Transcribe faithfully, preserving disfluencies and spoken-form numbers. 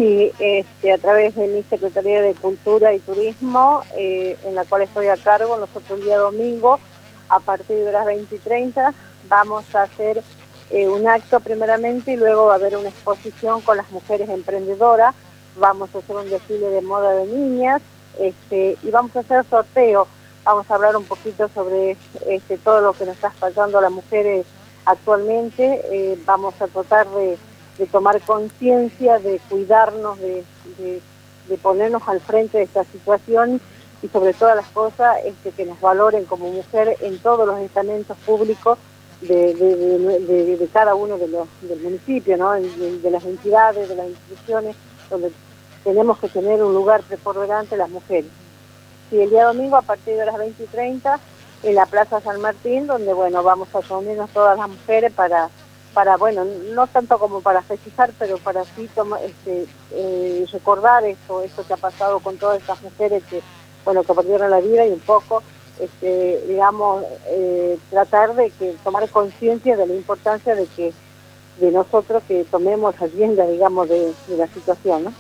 Sí, este, a través de mi Secretaría de Cultura y Turismo, eh, en la cual estoy a cargo, nosotros el día domingo, a partir de las veinte y treinta, vamos a hacer eh, un acto primeramente y luego va a haber una exposición con las mujeres emprendedoras, vamos a hacer un desfile de moda de niñas este, y vamos a hacer sorteo, vamos a hablar un poquito sobre este, todo lo que nos está pasando a las mujeres actualmente, eh, vamos a tratar de de tomar conciencia, de cuidarnos, de, de, de ponernos al frente de esta situación y sobre todas las cosas este, que nos valoren como mujer en todos los estamentos públicos de, de, de, de, de cada uno de los, del municipio, ¿no? de, de las entidades, de las instituciones, donde tenemos que tener un lugar preponderante las mujeres. Y el día domingo a partir de las veinte y treinta en la Plaza San Martín, donde bueno vamos a reunirnos todas las mujeres para para, bueno, no tanto como para festejar, pero para sí toma, este, eh, recordar esto, esto que ha pasado con todas estas mujeres que, bueno, que perdieron la vida y un poco, este, digamos, eh, tratar de que tomar conciencia de la importancia de que de nosotros que tomemos rienda, digamos, de, de la situación, ¿no?